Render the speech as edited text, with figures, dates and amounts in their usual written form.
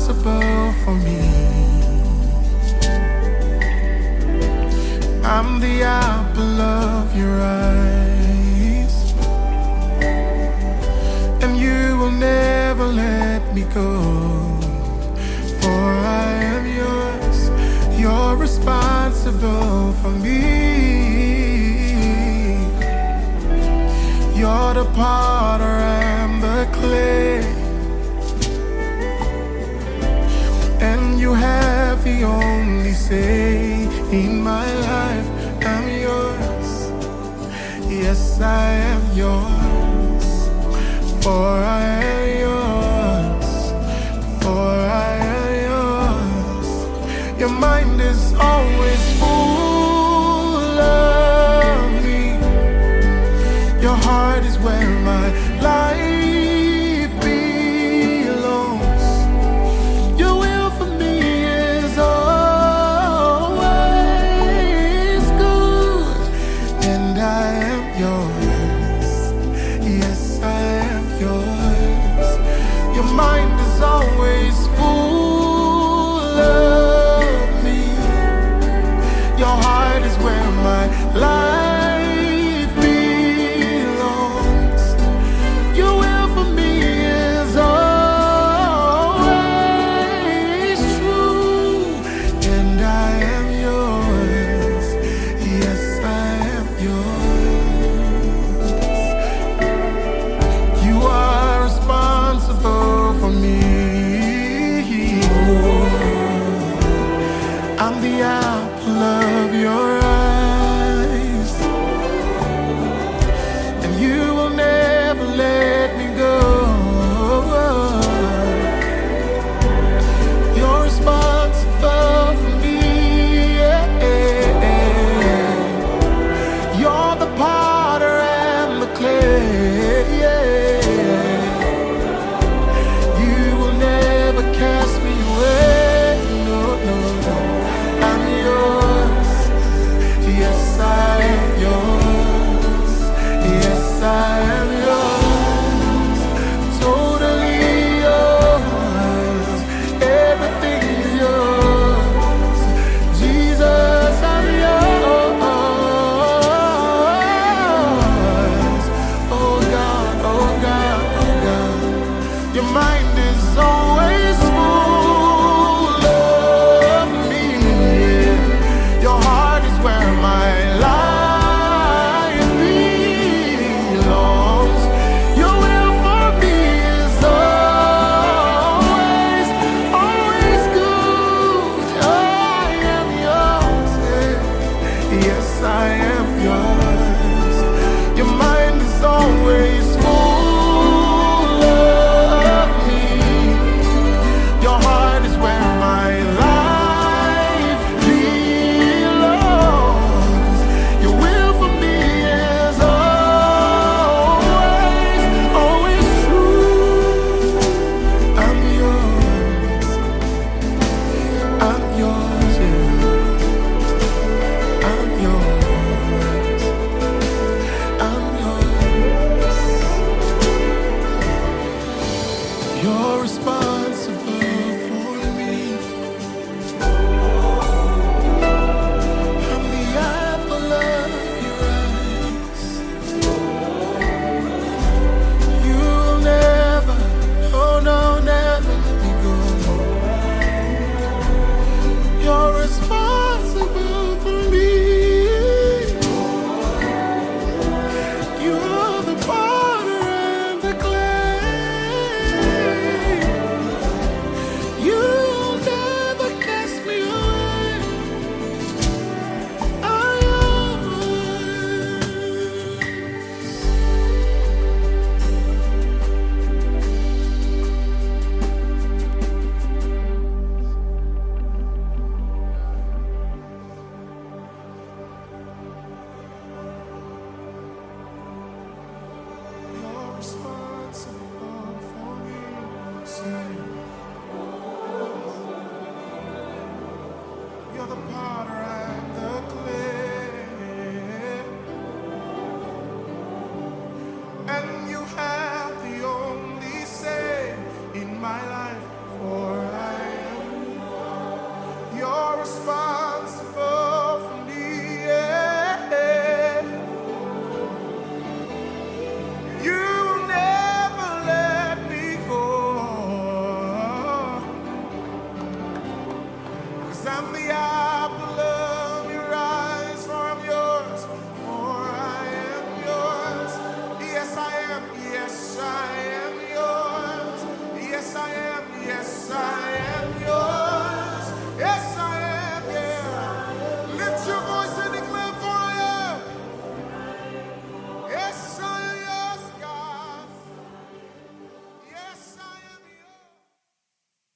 responsible for me. I'm the apple of your eyes, and you will never let me go. For I am yours, you're responsible for me. You're the potter, I'm the clay, and you have the only say in my life. I'm yours, yes I am yours. For I am yours, for I am yours. Your mind is always full of me. Your heart is where my life belongs. Your will for me is always good, and I am yours. Yes, I am yours. Your mind is always full of me. Your heart is where my life my life, for I I